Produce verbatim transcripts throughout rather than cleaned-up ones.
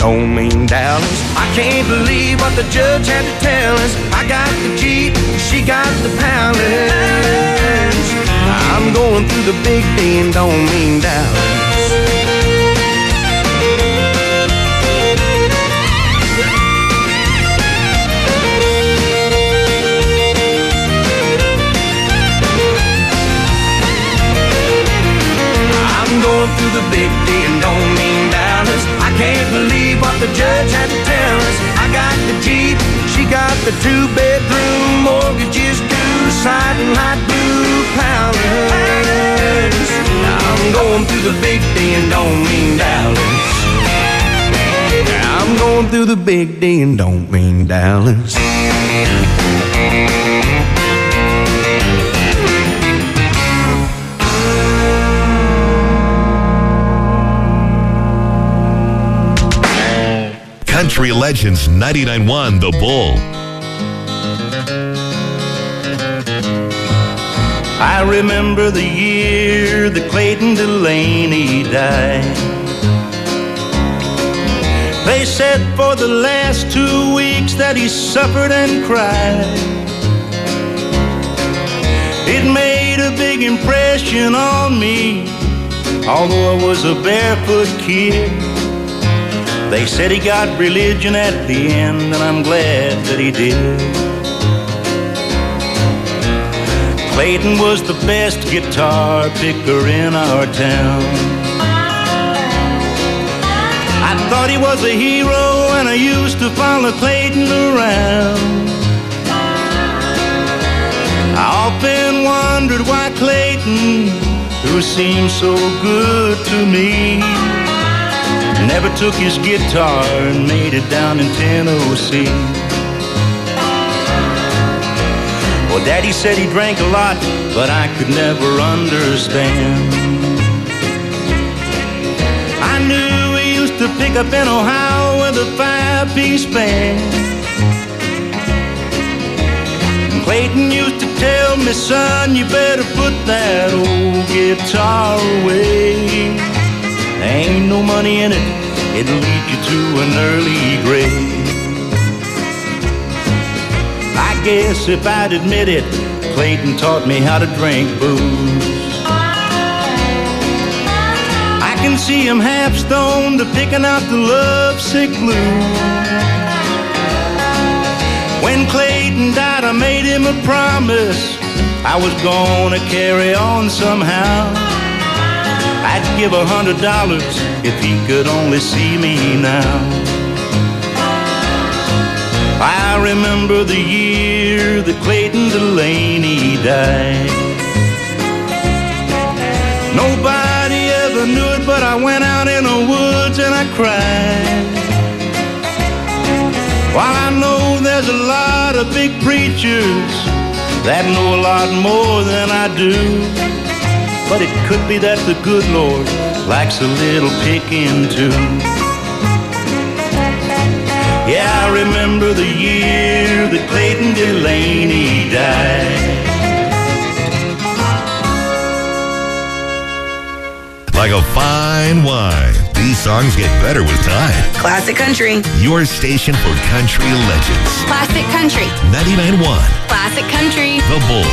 don't mean Dallas. I can't believe what the judge had to tell us. I got the Jeep, she got the Palace. I'm going through the big D and don't mean Dallas. Going through the big D and don't mean Dallas. I can't believe what the judge had to tell us. I got the Jeep, she got the two-bedroom, mortgages due, siding light blue Palace. I'm going through the big D and don't mean Dallas. I'm going through the big D and don't mean Dallas. Country Legends ninety-nine point one The Bull. I remember the year that Clayton Delaney died. They said for the last two weeks that he suffered and cried. It made a big impression on me, although I was a barefoot kid. They said he got religion at the end, and I'm glad that he did. Clayton was the best guitar picker in our town. I thought he was a hero, and I used to follow Clayton around. I often wondered why Clayton, who seemed so good to me, never took his guitar and made it down in Tennessee. Well, Daddy said he drank a lot, but I could never understand. I knew he used to pick up in Ohio with a five-piece band. And Clayton used to tell me, son, you better put that old guitar away. There ain't no money in it, it'll lead you to an early grave. I guess if I'd admit it, Clayton taught me how to drink booze. I can see him half stoned to picking out the lovesick blues. When Clayton died, I made him a promise I was gonna carry on somehow. I'd give a hundred dollars if he could only see me now. I remember the year that Clayton Delaney died. Nobody ever knew it, but I went out in the woods and I cried. While I know there's a lot of big preachers that know a lot more than I do, but it could be that the good Lord likes a little picking too. Yeah, I remember the year that Clayton Delaney died. Like a fine wine, these songs get better with time. Classic Country. Your station for country legends. Classic Country. ninety-nine point one Classic Country. The Bull.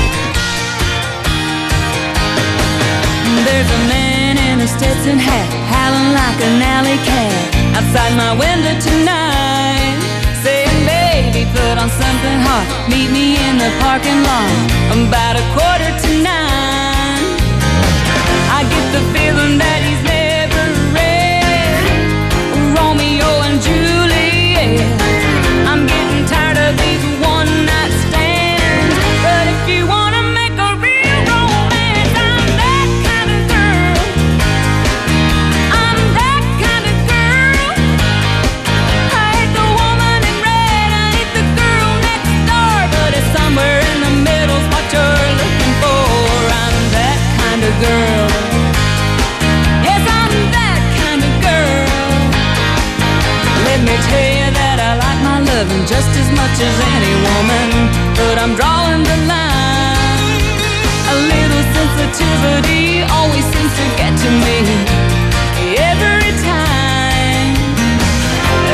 There's a man in a Stetson hat, howling like an alley cat, outside my window tonight, saying, baby, put on something hot, meet me in the parking lot, about a quarter to nine. I get the feeling that he's never read Romeo and Juliet. I'm getting tired of these one-night stands, but if you want to make a real romance, I'm that kind of girl. I'm that kind of girl. I hate the woman in red, I hate the girl next door, but it's somewhere in the middle's what you're looking for. I'm that kind of girl. Yes, I'm that kind of girl. Let me tell you that I like my loving just as much as any woman, but I'm drawing the line. A little sensitivity always seems to get to me every time.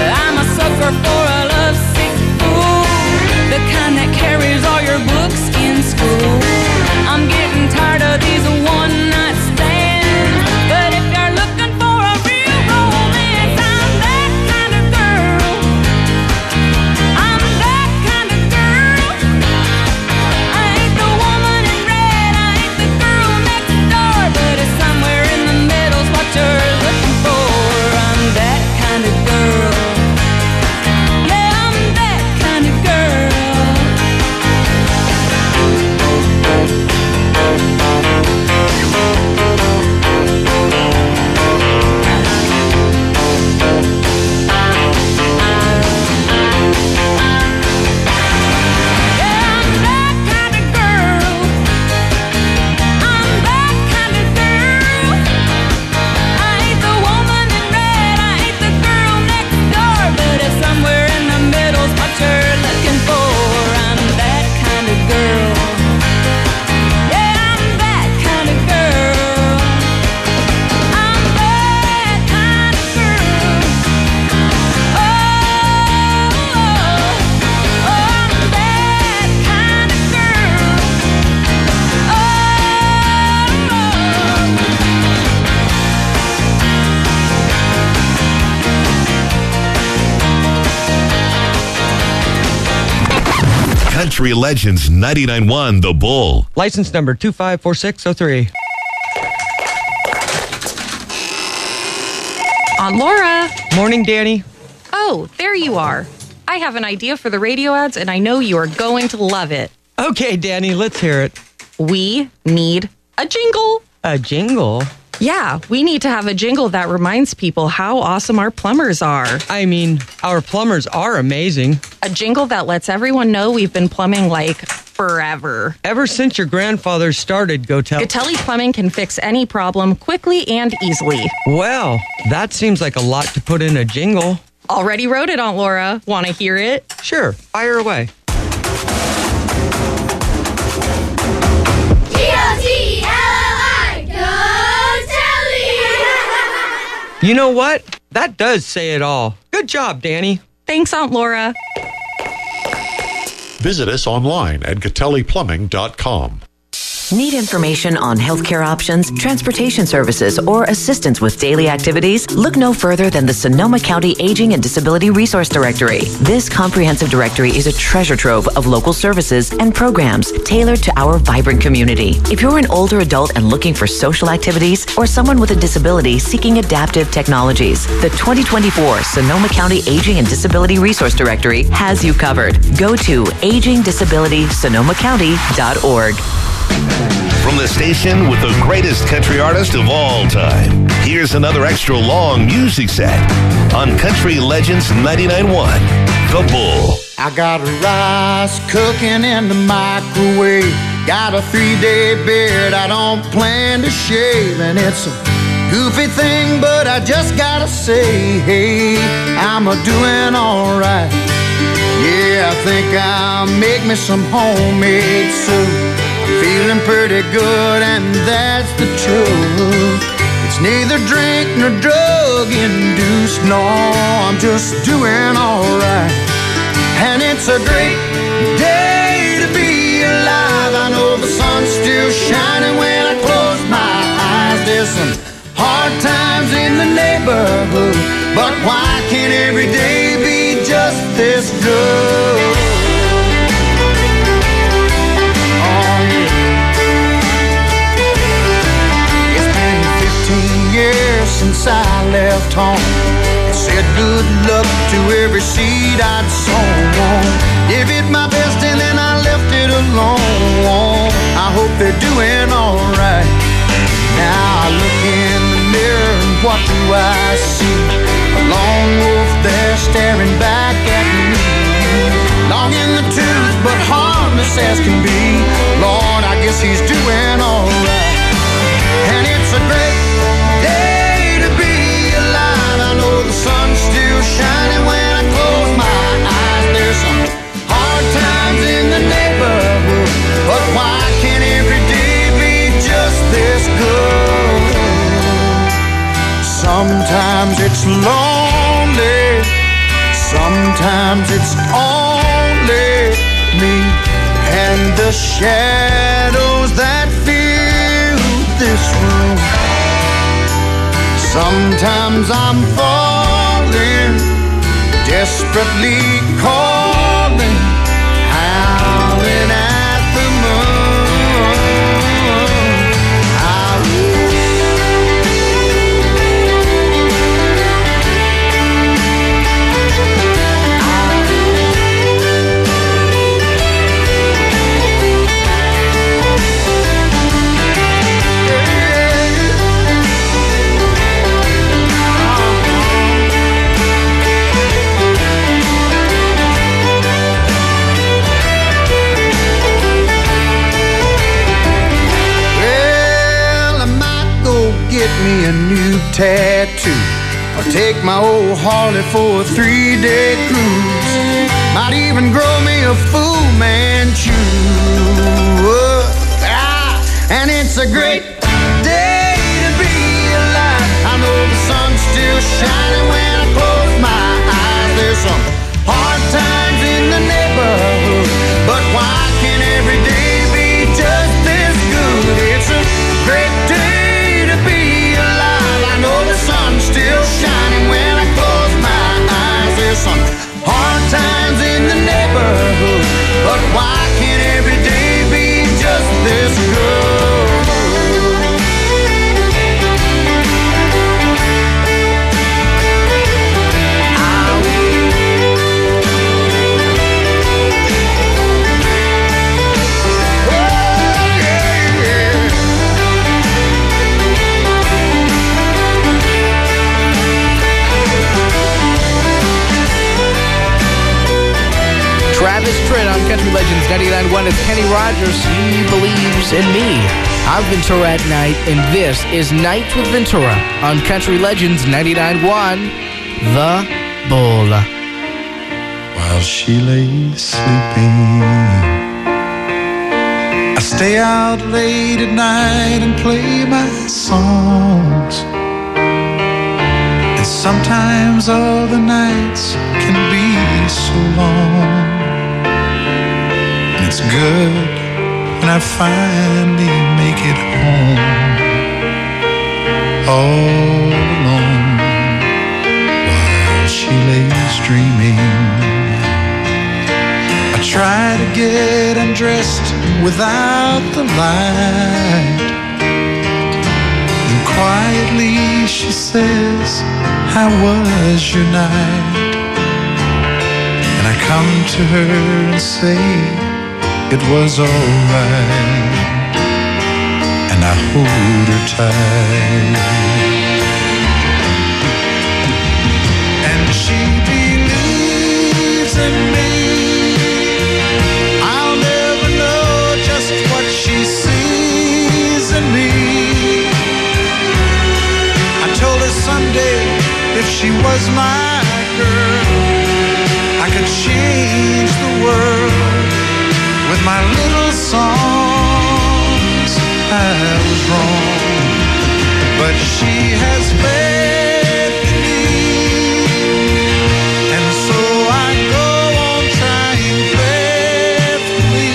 Country Legends ninety-nine point one The Bull. License number two five four six zero three. Aunt Laura. Morning, Danny. Oh, there you are. I have an idea for the radio ads, and I know you are going to love it. Okay, Danny, let's hear it. We need a jingle. A jingle? Yeah, we need to have a jingle that reminds people how awesome our plumbers are. I mean, our plumbers are amazing. A jingle that lets everyone know we've been plumbing like forever. Ever since your grandfather started Gotelli. Gotelli Plumbing can fix any problem quickly and easily. Well, that seems like a lot to put in a jingle. Already wrote it, Aunt Laura. Want to hear it? Sure, fire away. You know what? That does say it all. Good job, Danny. Thanks, Aunt Laura. Visit us online at Gotelli Plumbing dot com. Need information on healthcare options, transportation services, or assistance with daily activities? Look no further than the Sonoma County Aging and Disability Resource Directory. This comprehensive directory is a treasure trove of local services and programs tailored to our vibrant community. If you're an older adult and looking for social activities, or someone with a disability seeking adaptive technologies, the twenty twenty-four Sonoma County Aging and Disability Resource Directory has you covered. Go to aging disability sonoma county dot org. From the station with the greatest country artist of all time, here's another extra long music set on Country Legends ninety-nine point one The Bull. I got rice cooking in the microwave. Got a three-day beard I don't plan to shave. And it's a goofy thing, but I just gotta say, hey, I'm a-doing alright. Yeah, I think I'll make me some homemade soup. Feeling pretty good, and that's the truth. It's neither drink nor drug induced. No, I'm just doing alright. And it's a great day to be alive. I know the sun's still shining when I close my eyes. There's some hard times in the neighborhood, but why can't every day be just this good? Since I left home, I said good luck to every seed I'd sown. Give it my best and then I left it alone. I hope they're doing alright. Now I look in the mirror and what do I see? A lone wolf there staring back at me. Long in the tooth but harmless as can be. Lord, I guess he's doing alright. And it's a great day. The sun's still shining when I close my eyes. There's some hard times in the neighborhood, but why can't every day be just this good? Sometimes it's lonely, sometimes it's only me and the shadows that fill this room. Sometimes I'm falling, desperately calling, howling at the moon. I me a new tattoo, or take my old Harley for a three-day cruise. Might even grow me a Fu Manchu. Ah, and it's a great day to be alive. I know the sun's still shining when I close my eyes. There's some hard times in the neighborhood, but why can't every day be just this good? It's a great day. Still shining when I close my eyes. There's some hard times in the neighborhood, but why Country Legends ninety-nine point one. It's Kenny Rogers. He believes in me. I'm Ventura at night, and this is Night with Ventura on Country Legends ninety-nine point one. The Bull. While she lays sleeping, I stay out late at night and play my songs. And sometimes all the nights can be so long. And it's good when I finally make it home, all alone, while she lays dreaming. I try to get undressed without the light, and quietly she says, how was your night? And I come to her and say, it was alright, and I hold her tight. And she believes in me. She sees in me. I told her someday if she was my girl, I could change the world with my little songs. I was wrong, but she has faith in me, and so I go on trying faithfully.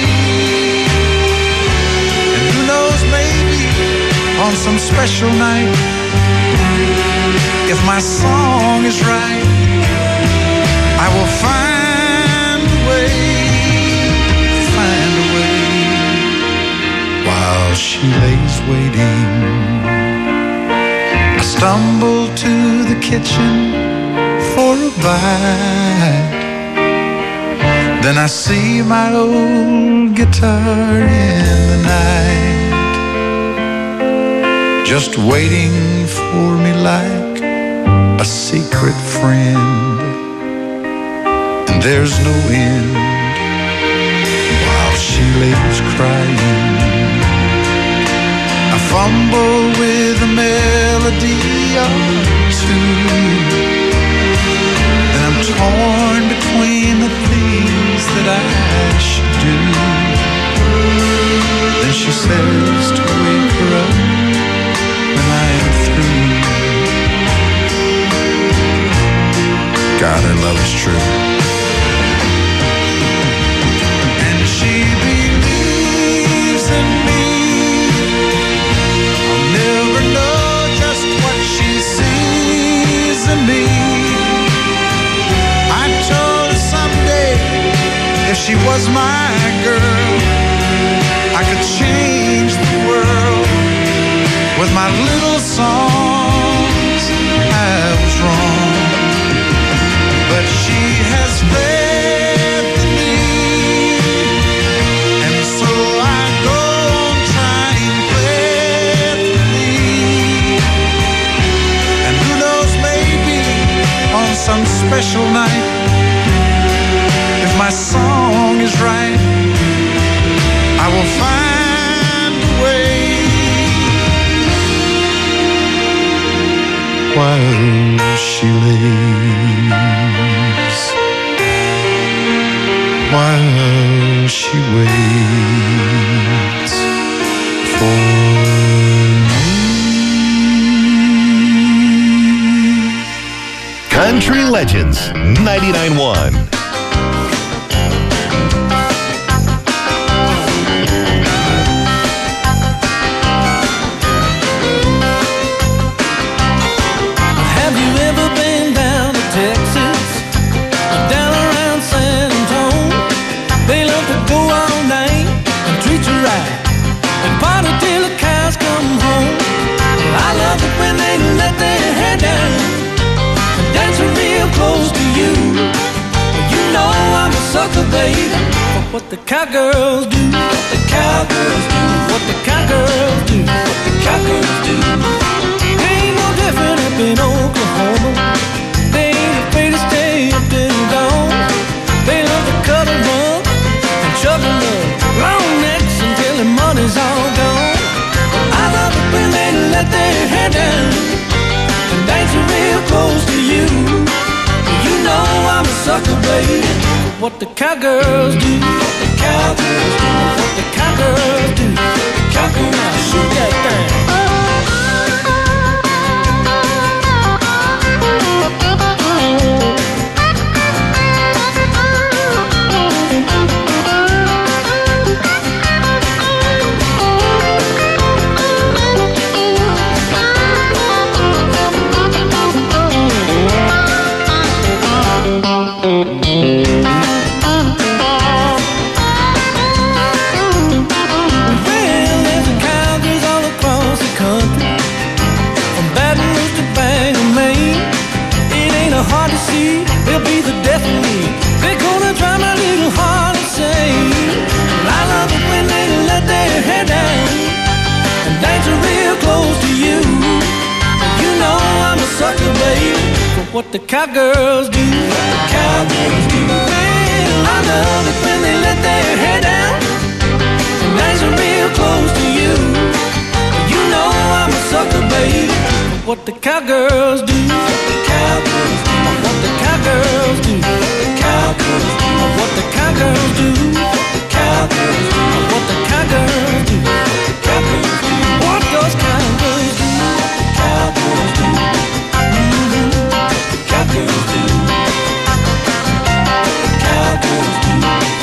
On some special night, if my song is right, I will find a way, find a way. While she lays waiting, I stumble to the kitchen for a bite. Then I see my old guitar in the night, just waiting for me like a secret friend. And there's no end while she lays crying. I fumble with a melody or two, and I'm torn between the things that I should do. Then she says to wake her up when I am through. God, her love is true. And she believes in me. I'll never know just what she sees in me. I told her someday if she was my girl, I could change the world with my little songs. I was wrong, but she has faith in me, and so I go on trying faithfully. And who knows, maybe on some special night, if my song is right, I will find a way. While she lays, while she waits for me. Country Legends ninety-nine point one. Baby, what the cowgirls do, what the cowgirls do, what the cowgirls do, what the cowgirls do. They ain't no different up in Oklahoma. They ain't afraid to stay up till dawn. They love to cut and run and what the cowgirls do. What the cowgirls do. What the cowgirls do. Cowgirl, now shoot that thing. They'll be the death of me. They're gonna drive my little heart insane. I love it when they let their hair down and dance real close to you. You know I'm a sucker, baby, for what the cowgirls do. What the cowgirls do. Well, I love it when they let their hair down and dance real close to you. You know I'm a sucker, baby, for what the cowgirls do. What the cowgirls do. What the cowgirls do. The cowgirls do. What the cowgirls do. The cowgirls do. What the cowgirls do. The cowgirls do. What those cowgirls do. The cowgirls do. Mm-hmm. The cowgirls do. The cowgirls do.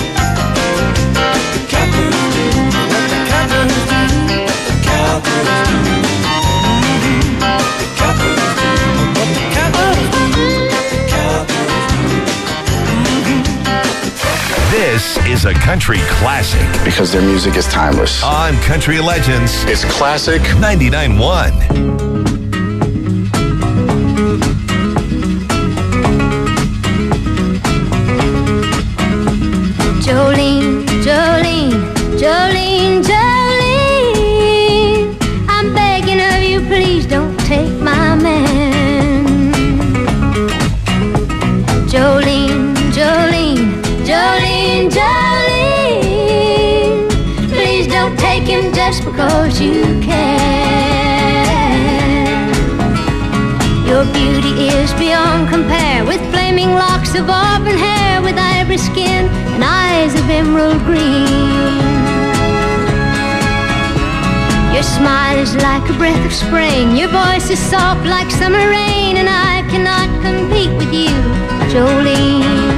The cowgirls do. What the cowgirls do. The cowgirls do. Mm-hmm. The cowgirls do. What the cowgirls do. This is a country classic. Because their music is timeless. On Country Legends. It's classic. ninety-nine point one. Jolene, Jolene, Jolene, Jolene, I'm begging of you, please don't take my man. Jolene, Jolene, Jolene, Jolene, please don't take him just because you can. Your beauty is beyond compare, with flaming locks of auburn hair, with ivory skin and eyes of emerald green. Your smile is like a breath of spring, your voice is soft like summer rain, and I cannot compete with you, Jolene.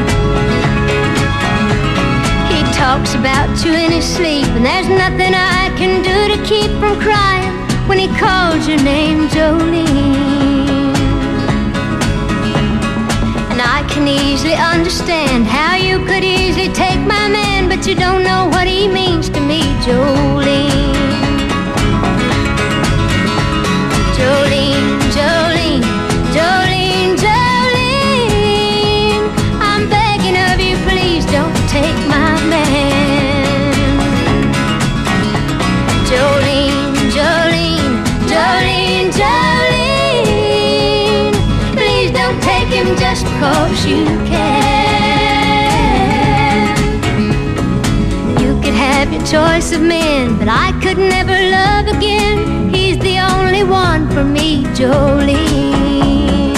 He talks about you in his sleep, and there's nothing I can do to keep from crying when he calls your name, Jolene. And I can easily understand how you could easily take my man, but you don't know what he means to me, Jolene. Jolene, Jolene, Jolene, Jolene, I'm begging of you, please don't take my man. Jolene, Jolene, Jolene, Jolene, please don't take him just because you can. You could have your choice of men, but I could never love again. He's the only one for me, Jolene.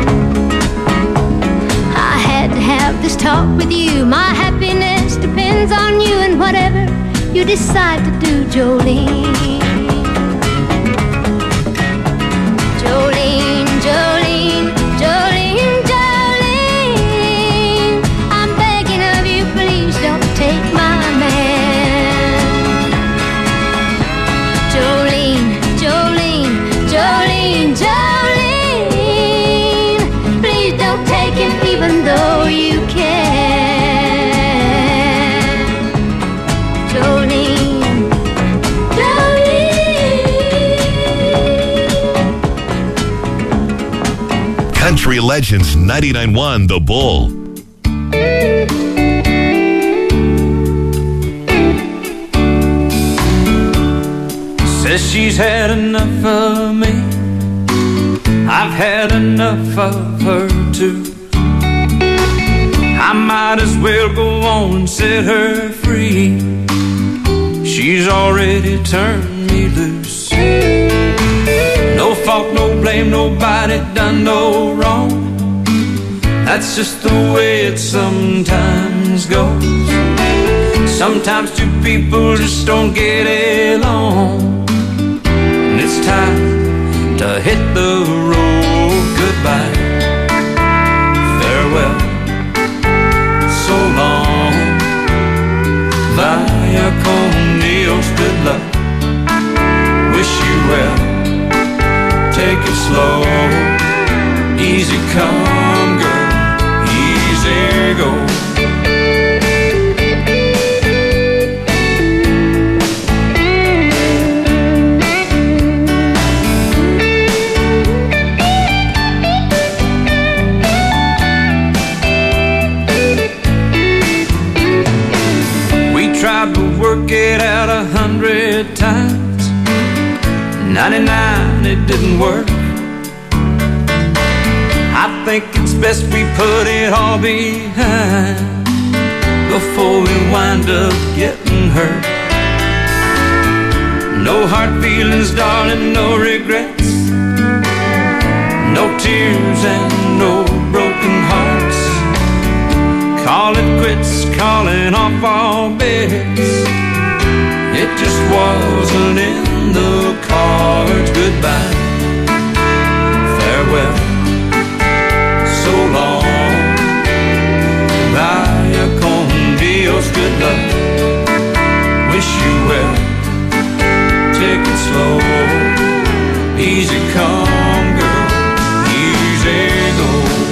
I had to have this talk with you. My happiness depends on you, and whatever you decide to do, Jolene. Jolene, Jolene, Jolene, Jolene, I'm begging of you, please don't take my man. Jolene, Jolene, Jolene, Jolene, please don't take him even though you can. Jolene, Jolene. Country Legends ninety-nine point one The Bull. Says she's had enough of me. I've had enough of her too. I might as well go on and set her free. She's already turned me loose. No fault, no blame, nobody done no wrong. That's just the way it sometimes goes. Sometimes two people just don't get along, and it's time to hit the road. Goodbye, farewell, so long, vaya con Dios, good luck, wish you well, take it slow, easy come girl, easy go. Work it out a hundred times, ninety-nine it didn't work. I think it's best we put it all behind before we wind up getting hurt. No hard feelings, darling, no regrets, no tears and no broken hearts. Call it quits, calling off all bets. It just wasn't in the cards. Goodbye, farewell, so long, vaya con Dios, good luck, wish you well, take it slow, easy come girl, easy go.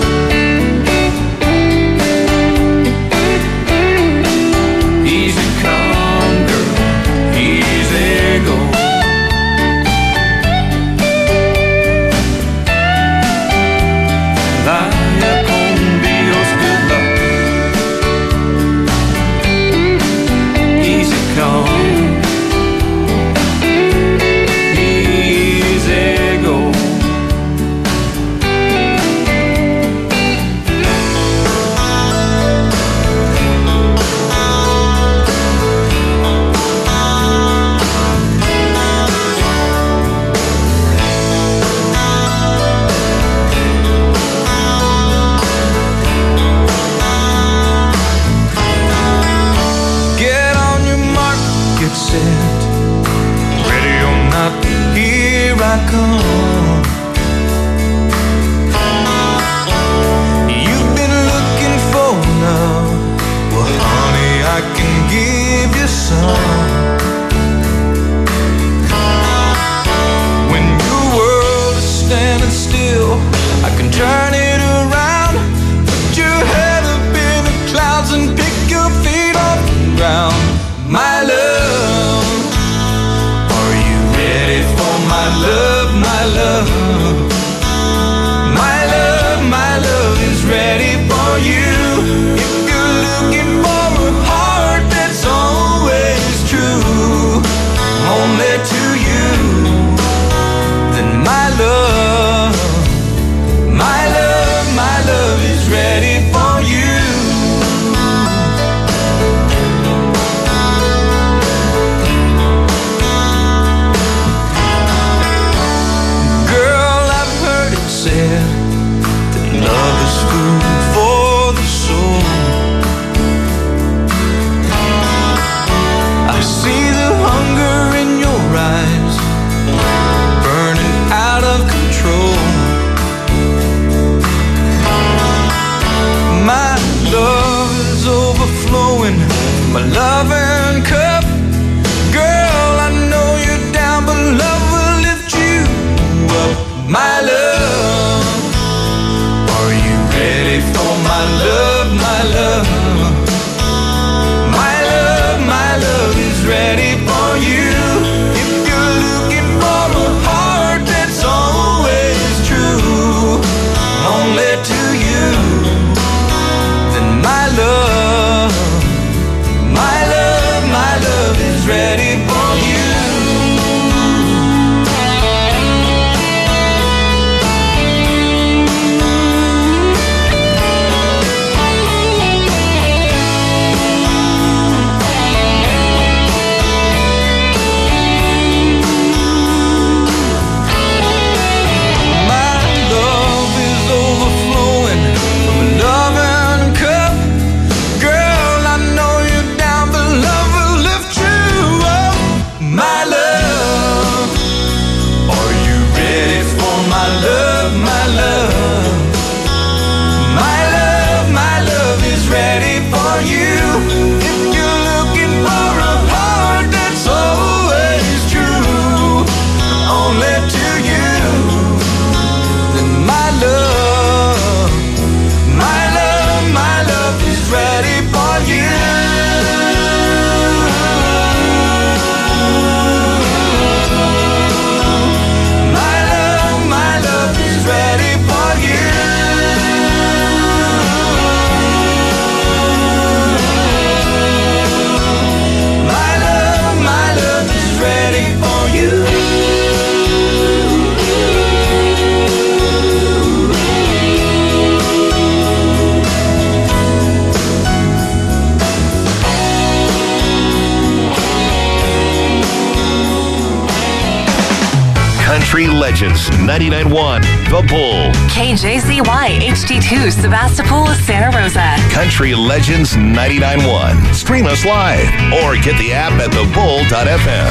Country Legends ninety-nine point one, The Bull. K J Z Y H D two, Sebastopol, Santa Rosa. Country Legends ninety-nine point one. Stream us live or get the app at the bull dot f m.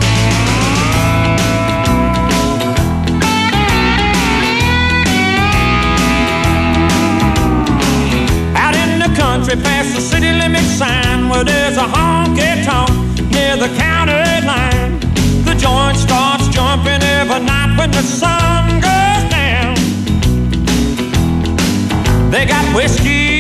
Out in the country past the city limit sign where there's a honky-tonk near the county line. The joint starts jumping every night when the sun goes down. They got whiskey